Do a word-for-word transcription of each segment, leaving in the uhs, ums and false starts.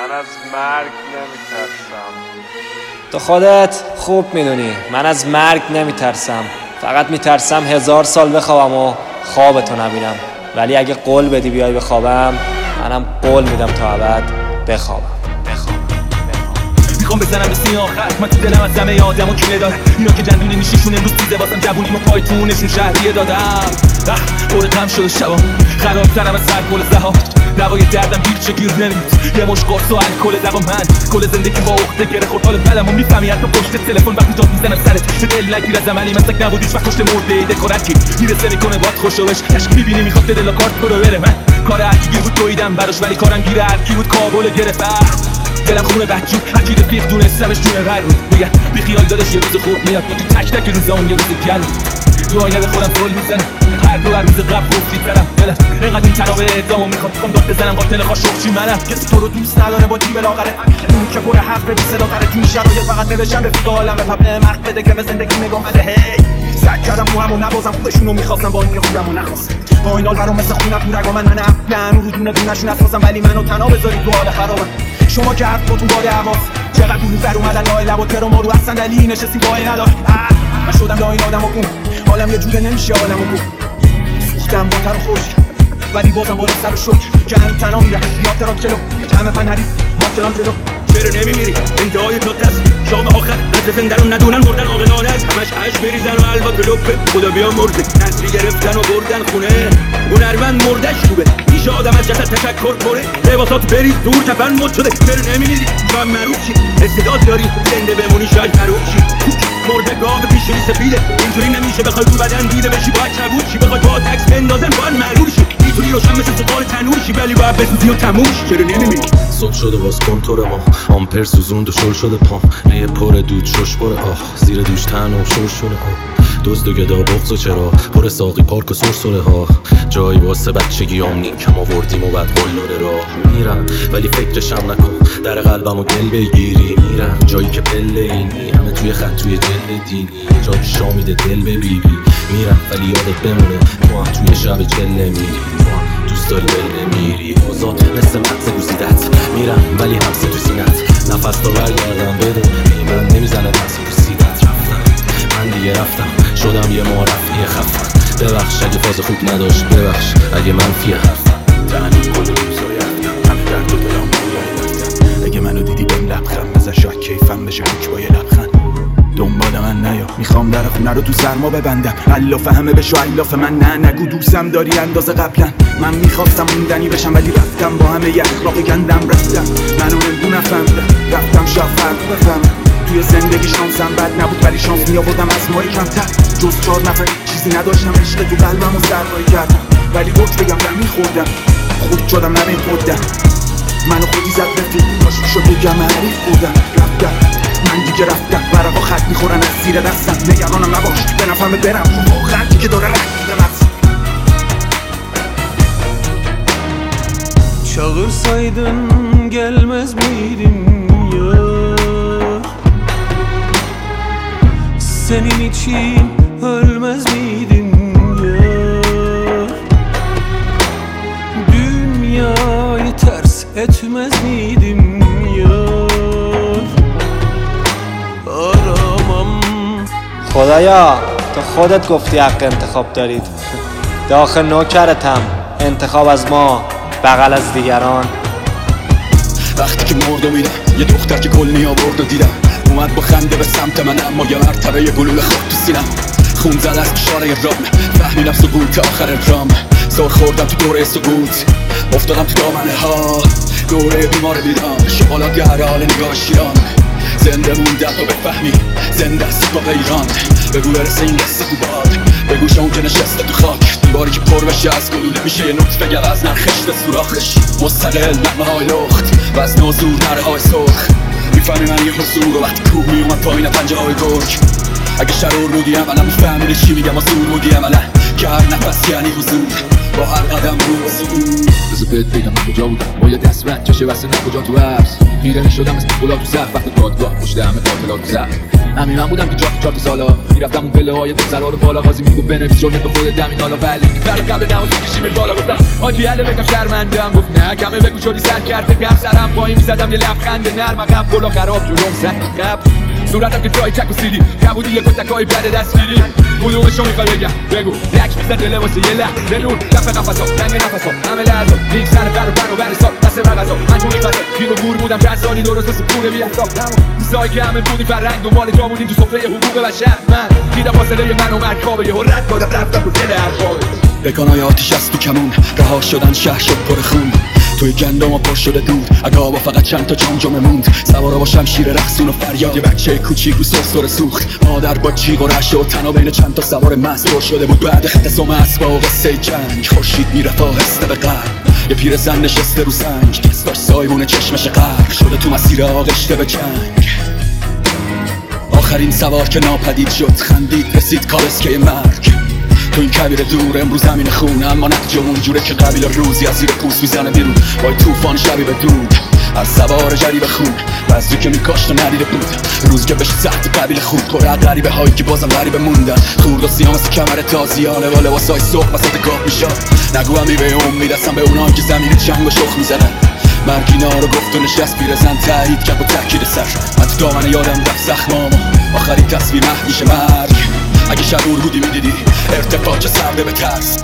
من از مرگ نمیترسم. تو خودت خوب میدونی من از مرگ نمیترسم، فقط میترسم هزار سال بخوابم و خوابتو نبینم. ولی اگه قول بدی بیای بخوابم، منم قول میدم تا ابد بخوابم. میخوام بزنم به سیاه خط، من تو دلم از همه آدم و کینه دارم. اینا که جندونی میشیشون امروز دیده واسم جوونیم و پایتونشون شهریه دادم. پر غم شده شبام خرابترم از سر گل زهار. دوای دردم هیچ گیر نمیاد، یه مش قرص و الکل دوا. من کل زندگی با عقده گره خورد، حال بدم و میفهمی حتی پشت تلفن وقتی جات میزنم سرت. به دل نگیر از عملی مسک نبود هیچ وقت کشت مرده دکورتی میرسه میکنه باد خوشوش عشق میبینی میخواد دل کارت برو بره. من کار هرکی گیر بود دویدم براش، ولی کارم گیر هرکی بود کابل گرفت. دلم خونه بچون اکید فیق دونستمش دونه غیر بود. میگه بی خیال دادش یه روز خوب میاد، تو تک تک روزام یه روز گل تو آینه به خودم فول میزنم. هر دو هر روز قبل گفتی برم دلم اینقدر این تنابه ادامو میخواد بکن داد بزنم قاتل خاشخچی منم. کسی تو رو دوست نداره با جیب لاغره، اون که پر حرف بی صدا تره. تو این شرایط فقط نوشتم رفیق عالم به مرد بده که به زندگی نگاه بده. هی سعی کردم رو همو نبازم، خودشونو میخواستم با این خودمو نخواستم. با این حال برام مثل خونم تو رگا من من افکن رو دونه دونشون اساسم، ولی منو تنها بذارید تو حال خرابم. شما که حرف باتون باده حواس چقدر دور بر اومدن لای لب و ترو ما رو از صندلی نشستی وای ندار. من شدم لای این آدم و کن حالم یه جوره نمیشه حالم و کن. سوختم با تر و خوش ولی بازم بالا سر و شک که هنو تنها میره یاد ترام جلو همه پنهری ماترام جلو. چرا نمیمیری انتهای تا دست شام آخر از زندن رو ندونن مردن آقلانه است. همش عشق بریزن و البته لپه خدا بیا مرده نسلی گرفتن و بردن خونه. هنرمند مردش خوبه میشه آدم از جسد تشکر کنه. لباسات بریز دور کفن مد شده. چرا نمیمیری شاید مروشی استعداد داری زنده بمونی شاید مروشی. مرده گاو پیشونی سفیده اینطوری نمیشه بخوای تو بدن دیده بشی باید چبود شی. بخوای با تکس بندازن باید مرور شی. اینطوری روشن مثل سوال تنور شی ولی باید بسوزی و تموم شی. چرا نمیمیری صبح شده باز کنتور ما آمپر سوزوند و شل شده پام. ریه پر دود شش بره آخ زیر دوش تن و شش شده آخ. دزد و گدا بغض و چرا پر ساقی پارک و سرسره ها. جایی واسه بچگی آمنین کم آوردیم و بعد قلاره راه میرم ولی فکرشم نکن. در قلبم و دل بگیری میرم جایی که پله اینی همه توی خط توی جلد دینی. جایی شامیده دل ببیبی میرم ولی یادت بمونه تو هم توی شب جله میری. تو هم دوست داری بل نمیری آزاد مثل مغز گوزیدت میرم ولی همسه تو سینت. نفس تا برگردم بدون من نمیزنه دست تو سیدت. رفتم من دیگه رفتم شدم یه معرفی خفن. ببخش اگه فاز خوب نداشت، ببخش اگه منفی حرفم. تنها کل روزای رفتم همه درد و دلم بویای رفتم. اگه منو دیدی بهم لبخند بزن شاید کیفم بشه حک با یه لبخند. دنبال من نیا میخوام در خونه رو تو سرما ببندم. الاف همه بشو الاف من نه نگو دوستم داری اندازه قبلا. من میخواستم موندنی بشم ولی رفتم با همه ی اخلاق گندم. رفتم منو نگو نفهمیدم رفتم شاید فرق بفهمم. توی زندگی شانسم بد نبود ولی شانس میآوردم از مایی کمتر. جز چهار نفر چیزی نداشتم عشق تو قلبم و سرمایه کردم. ولی گفت بگم من میخوردم خود شدم نمین خودم. منو خودی زد رفیق باش شد بگم حریف بودم. رفتم من دیگه رفتم برقا خط میخورن از زیر دستم. نگرانم نباش به نفهمه برم واقعا که داره رد میدم از Çağırsaydın gelmez miydim yar? Senin için ölmez miydim yar? Dünyayı ters etmez miydim yar? Aramam. خدایا تو خودت گفتی حق انتخاب دارید. داخل نوکرتم انتخاب از ما بغل از دیگران. وقتی که مرد و میدم یه دختر که گل می آورد و دیدم اومد با خنده به سمت من اما یه مرتبه یه گلوله خورد تو سینم. خون زد از اشاره رام فهمیدم سقوط آخر رام. زور خوردم تو دوره سقوط افتادم تو دامنه ها. دوره بیمار بیدم شغالات گهره حال نگاه شیران. زنده موندم تو بفهمی زنده است با غیران. بگو برسه این دسته تو باد بگوش اون که نشسته تو خاک. دیواری که پر بشه از گلوله میشه یه نطفه گوز نخشت سوراخش. مستقل نغمه های لخت و از نازور نره های سرخ. میفهمی من یه حضور و وقتی کوه میومد پایین پنجه های گرگ. اگه شرور بودی عملا میفهمیده چی میگم و زور بودی عملا که هر نفس یعنی حضور. با هر قدم رو بسید. بذار بهت بگم من کجا بودم با یه دست رد کشه واسه نه کجا تو حبس خیره میشدم مثل گلا تو زخم وقت دادگاه پشت همه قاتلات تو زخم. همین من بودم که جا تو چهار سالا میرفتم اون پله های دو سرا رو بالا قاضی میگو بنویس جرمت به خودت دمین حالا ولی برای قبل نماز کشیم بالا گفتم آجی هله بگم شرمندم گفت نه کمه بگو شدی سر کرده گم سرم پایین میزدم یه لبخند نرم عقب گلا خراب جلوم زد قبل صورتم که جای چک و سیدی کبودی یه کتکای بد دستگیری کدومشو میخوای بگم بگو لک میزد دل واسه یه لحظه نور دفع نفسا تنگ نفسا همه لحظا لیک سر بر و بر و بر سال دست مغزا من تو میفته گیر و گور بودم چند سالی درست واسه پول بی حساب روزایی که همه بودی فرنگ دنبال جا بودیم تو سفره حقوق بشر من دیدم فاصله من و مرکابه یهو رد دادم رفتم رو دل اربابه بکانای آتیش از تو کمون رها شدن شهر شد پر خون توی گندم و پر شده دود اگه فقط چند تا جام جامه موند سوارا با شمشیر رقصون و فریاد یه بچه کوچیک رو سرسره سوخت مادر با جیغ و رعشه و تنها بین چند تا سوار مست پر شده بود بعد خط سم اسبا و قصه جنگ خورشید میرفت آهسته به غرب یه پیرزن نشسته رو سنگ کس داشت سایبون چشمش غرق شده تو مسیر آغشته به جنگ. آخرین سوار که ناپدید شد خندید رسید کالسکه مرگ تو این کبیر دور امروز زمین خونه اما نتیجه اونجوره که قبیل روزی از زیر پوست میزنه بیرون با توفان شبی به دود از سوار جریب خون بزدی که میکاشت و ندیده بود روز که بهش سخت قبیل خود کره غریبه هایی که بازم غریبه موندن خورد و سیام از کمر تازیانه و لباسای صبح وسط گاه میشد نگو همی به امید هستم به اونان که زمین جنگ و شخ میزنن مرگینا رو گفت و نشست پیرزن تایید کرد با تاکید سر من تو دامن یادم رفت زخمامو آخرین تصویر میشه مرگ اگه شعور بودی میدیدی ارتفاع سرده به ترس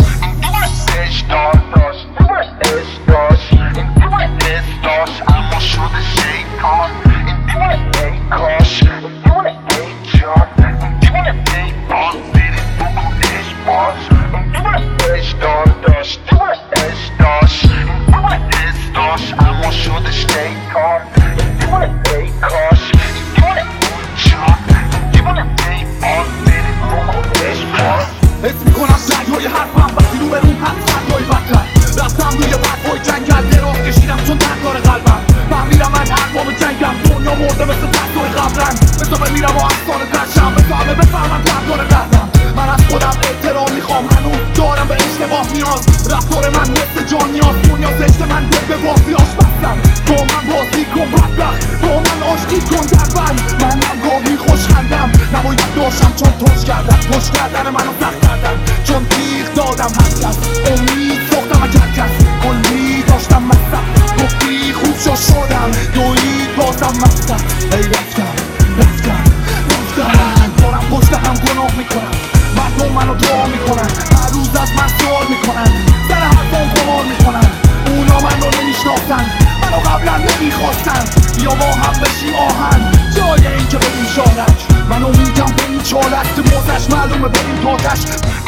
اما شده شیطان این دیوانه ای کاش این دیوانه ای جان این دیوانه ای باز برید بکنش باز این دیوانه ایش دار داشت دیوانه ایش داشت این دیوانه ایش داشت اما شده شیطان این دیوانه ای کاش این دیوانه ای جان این دیوانه ای باز برید بکنش باز حس میکنم سنگهای حرفم وقتی رو به روم هست سنگهای بدتر رفتم روی برفای جنگل دراز کشیدم چون تنگار قلبم فهمیدم من ارباب جنگم دنیا مرده مثل تنگار قبرن مثل میرم و افسانه ترشم مثل همه بفهمم تنگار قهرم من از خودم احترام میخوام هنوز دارم به اشتباه نیاز رفتار من مثل جان نیاز دنیا زشت من دل به بازی آش بستم با من بازی کن بدبخت با من آشتی کن در بند منم گاهی خوشخندم نباید داشتم چون توش کردم توش کردن منو سخت کردم چون تیغ دادم هر کس امید ساختم اگر کس کلی داشتم مستم گفتی خوب شد شدم دوید بازم مستم ای رفتم رفتم رفتم دارم پشت هم گناه میکنم مردم منو دعا میکنن هر روز از من سوال میکنن سر حرفام قمار میکنن اونا من رو نمیشناختن منو قبلا نمیخواستن بیا با هم بشیم آهن جای این که بریم شارک منو میگم به این چالک تو موزش معلومه بریم تاتش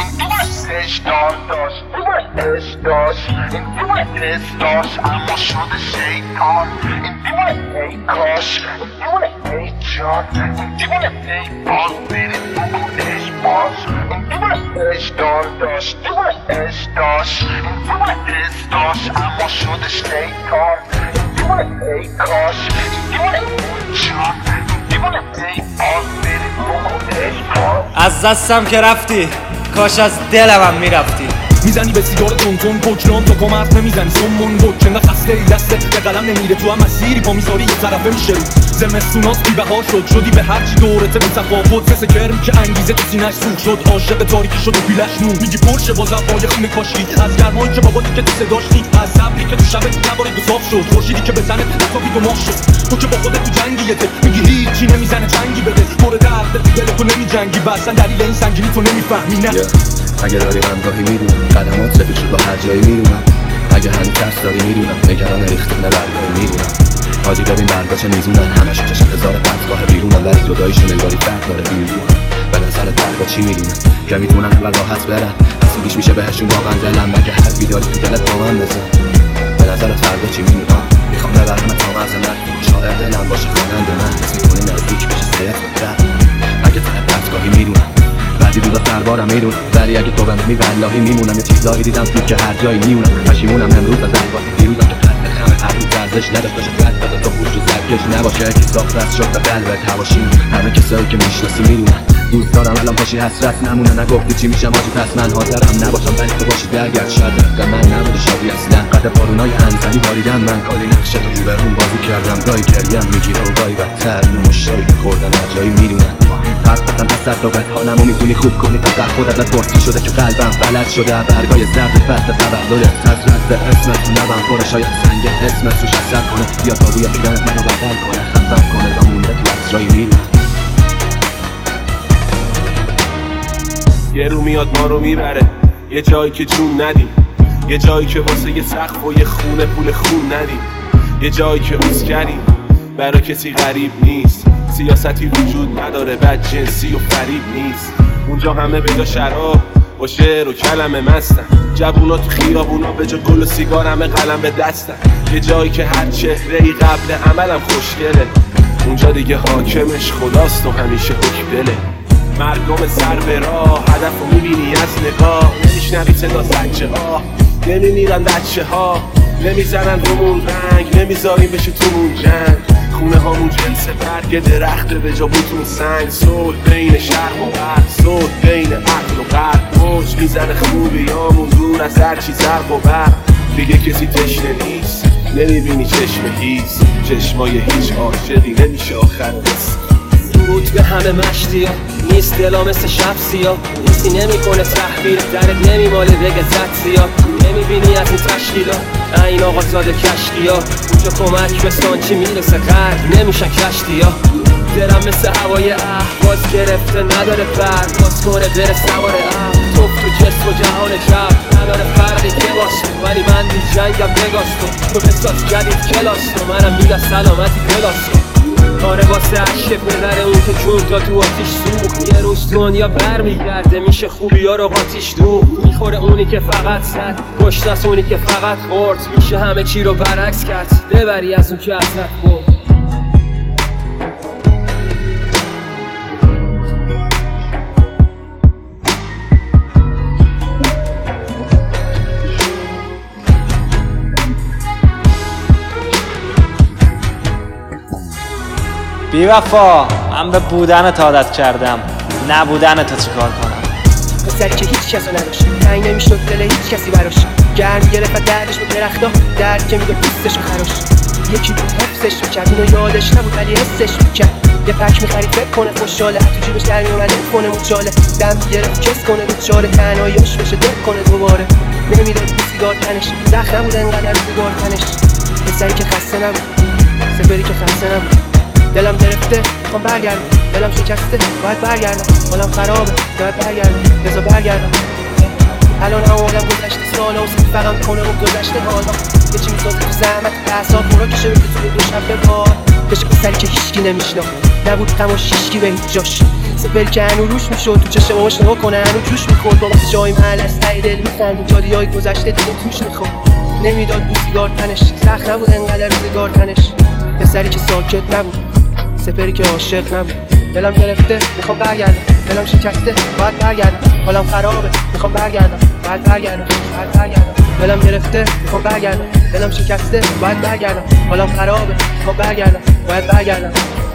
ایش دار داشت دیوانه ایش داشت این دیوانه ایش داشت اما شده شیطان این دیوانه ای کاش این دیوانه ای جان این دیوانه ای باز برید بکنش باز این دیوانه ایش دار داشت دیوانه ایش داشت این دیوانه ایش داشت اما شده شیطان این دیوانه ای کاش این دیوانه ای جان این دیوانه ای باز برید بکنش باز از دستم که رفتی کاش از دلم هم میرفتی میزنی به سیگار تونتون بجران تا کمرت نمیزنی سمون بج انقدر خسته ای دسته به قلم نمیره تو هم مسیری پا میذاری یه طرفه میشه رو زمستوناس بی بهار شد شدی به هرچی دورته به تفاوت مثل کرم که انگیزه تو سینه‌اش سوخ شد عاشق تاریکی شد و پیلش نور میگی پرشه با زبای خونه کاشکی از گرمایی که بابا که تو صداش نی از صبری که تو شبت نبارید و صاف شد خورشیدی که بزنه نتابید و ماه شد تو که با خودت تو جنگیته میگی هیچی نمیزنه جنگی بده مورد درد دل تو نمیجنگی اصلا دلیل این سنگینی تو نمیفهمی نه اگه داری همراهی میدونم قدمات سفید شد با هر جایی میدونم اگه هنوز ترس داری میدونم نگران ریختن برگاهی میدونم حاجی ببین برگاه چه میزونن همشون چشم هزار بدگاه بیرونم ولی جداییشون انگاری فرق داره بیرونم به نظر برگاه چی میدونم که میتونن اول راحت برن اصیلیش میشه بهشون واقعا دلم مگه هر بیداری تو دلت با من بزن به نظرت فردا چی میدونم میخوام ببرم تا مرز مرگ شاعر دلم باشه خواننده من حس میکنی نزدیک بشه صرف اگه طرف دستگاهی میدونم بعدی روزا سربارم میدونم ولی اگه تو بمونی واللهی میمونم یه چیزایی دیدم تو که هر جایی میمونم پشیمونم امروز از انگاهی دیروزم که قلب خمه هر روز ارزش نداشت باشه قلب بده تو خوش و سرکش نباشه که ساخت دست شد به قلبت هواشیم همه کسایی که میشناسی میدونن دوست دارم الان پاشی حسرت نمونه نگفتی چی میشم آجی پس من حاضرم نباشم ولی تو باشی درگرد شاید رفتم من نبوده شادی اصلا قد بارونای انزلی باریدم من کاری نقشه تو رو برون بازی کردم گاهی گریم میگیره و گاهی بدتر اینو مشتری خوردن اجایی میدونن حرف بزن تصدقت حالمو میتونی خوب کنی فقط خودت از بارتی شده که قلبم فلج شده برگای زرد فصل تولدت از رد اسمت نبم پره شاید سنگ اسمت روش اثر کنه یا تابوی پیرنت منو بدل کنه خفم کنه و مونده تو اجایی میدونن یه رو میاد ما رو میبره یه جایی که جون ندیم یه جایی که واسه یه سقف و یه خونه پول خون ندیم یه جایی که اسکریم برای کسی غریب نیست سیاستی وجود نداره بد جنسی و فریب نیست اونجا همه بجا شراب با شعر و کلمه مستن جوونا تو خیابونا به جا گل و سیگار همه قلم به دستن یه جایی که هر چهره‌ای قبل عملم خوشگله اونجا دیگه حاکمش خداست و همیشه حکم دله مردم سر به راه هدف رو میبینی از نگاه نمیشنوی صدا زنچه ها نمیمیرن بچه ها نمیزنن رومون رنگ نمیذاریم بشه تومون جنگ خونه هامون جنس برگ درخته به جا بوتون سنگ صلح بین شرق و غرب صلح بین عقل و قلب موج میزنه خوبیامون دور از هر چی زرق و برق دیگه کسی تشنه نیست نمیبینی چشم هیز چشمای هیچ عاشقی نمیشه آخر نیست درود به همه مشتی ها نیست دلا مثل شب سیاه نیستی نمی کنه تحبیر درت نمی ماله بگه زد سیاه نمی بینی از این تشکیلا این آقا زاده کشتی ها اونجا کمک به سانچی میرسه قرد نمیشن کشتی ها دلم مثل هوای احواز گرفته نداره بر باز کنه بره سوار احواز توف تو جسم و جهان جب نداره فرقی که باست ولی من بی جنگم بگاست تو بساز جدید کلاس تو منم میگه سلامتی کلاس آره واسه عشق پدر اون که جون تا تو آتیش سوخت یه روز دنیا برمیگرده میشه خوبی ها رو قاتیش دو میخوره اونی که فقط زد پشت از اونی که فقط خورد میشه همه چی رو برعکس کرد ببری از اون که ازت برد بی وفا من به بودنت عادت کردم نبودنت تا چیکار کنم پسری که هیچ کسو نداشت تنگ نمیشد دل هیچ کسی براش گرم گرفت و دردش به درختا درد که میگه پوستش و خراش یکی بود حفظش میکرد اینو یادش نبود ولی حسش میکرد یه پک میخرید فکر کنه خوشحاله تو جیبش در میومده کنه موچاله دم گرفت کس کنه رو چاله تنهاییش بشه دل کنه دوباره نمیداد بی سیگار تنش زخ نبود انقدر سیگار تنش پسری که خسته نبود سپری که خسته نبود دلم گرفته میخوام برگردم دلم شکسته باید برگردم حالم خرابه باید برگردم بذار برگردم الان هم آدم گذشته سالا و فقط کنه و گذشته حالا یه چی میسازه تو زحمت احساب برا کشه بگه توی دو شب به بار کشه پسری که هیچکی نمیشناخت نبود غم و شیشکی به هیچ جاش سپل که هنو روش میشد تو چشم آش نگاه کنه هنو جوش میخورد با وقت جای محل از تایی دل میخند جادی های گذشته دیگه توش میخورد نمیداد بود سیگار تنش سخت نبود انقدر سیگار تنش پسری که ساکت نبود سپری که عاشق نبود دلم گرفته میخوام برگردم دلم شکسته باید برگردم حالم خرابه میخوام برگردم باید برگردم باید برگردم دلم گرفته میخوام برگردم دلم شکسته باید برگردم حالم خرابه میخوام برگردم باید برگردم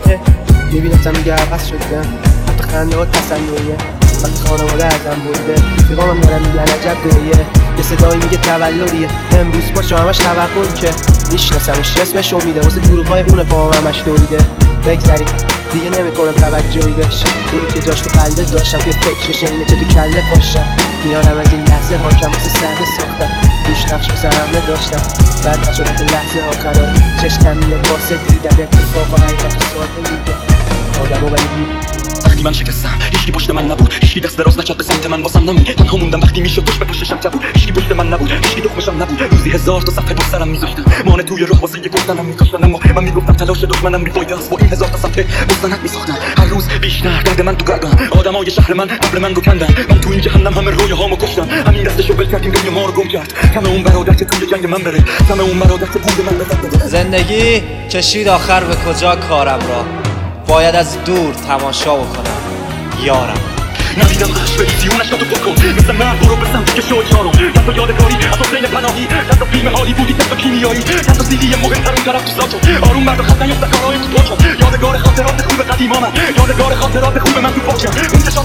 میبینم میگه عوض شدم حتی خنده ها تسلیه وقتی خانواده ازم برده پیغامم دارم میگن عجب گریه یه صدایی میگه تولدیه امروز باشه همش توقع که میشناسمش اسمش امیده واسه دروغ‌های اون پاهم همش دوریده بگذاریم دیگه نمیکنم توجهی بهش اونی که جاش تو قلبه داشتم که فکرش اینه چه تو کله پاشم میارم از این لحظه حاکم واسه سرده ساختم دوش نقش واسه همه داشتم بعد نشدم تو لحظه آخران چشکم میاد واسه دیدم اتفاق و حقیقت و ساده میگه آدم و ولی وقتی من شکستم هیچکی پشت من نبود هیچکی دست دراز نکرد به سمت من واسم نمون تنها موندم وقتی میشد پشت به پشتشم جبود هیچکی پشت من نبود هیچکی دخمشم نبود روزی هزار تا صفحه پشت سرم میذاشتم مانع توی راه واسه یه گفتنم میکاشتن اما من میگفتم تلاش دشمنم بیفایده است با این هزار تا صفحه مستند میساختم هر روز بیشتر درد من تو گردم آدمای شهر من قبل من رو کندن من تو این جهنم همه رویاهامو کشتم همین دستشو ول کردیم روی ما رو گم کرد کم اون برادر که توی جنگ من بره کم اون برادر که بود من بزنه زندگی کشید آخر به کجا کارم را باید از دور تماشا بکنم یارم ندیدم عشق بریزی اونش تو بکن مثل مرد برو به سمتی که شد یارم چند تا یادگاری از حسین پناهی چند تا فیلم هالیوودی چند تا کیمیایی چند تا سیدی مهمتر اون طرف تو ساکن آروم مرد و خط نیفته کارهای تو پاچم یادگار خاطرات خوب قدیما من یادگار خاطرات خوب من تو پاچم اون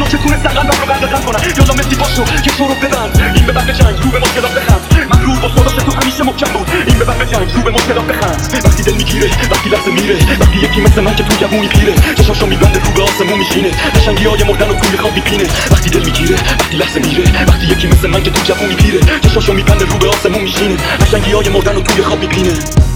که تونستن قلبم رو غرق کنن یالا مسی باشو که تو رو ببند این به بعد جنگ رو به مشکلات بخند من رو با خدا تو همیشه محکم بود این به بعد جنگ رو به مشکلات بخند وقتی دل میگیره وقتی لحظه میره وقتی یکی مثل من که تو جوونی پیره چشاشو میبنده رو به آسمون میشینه قشنگیای مردن و توی خواب میپینه وقتی دل میگیره وقتی لحظه میره وقتی یکی مثل من که تو جوونی پیره چشاشو میبنده رو به آسمون میشینه قشنگیای مردن و توی خواب میپینه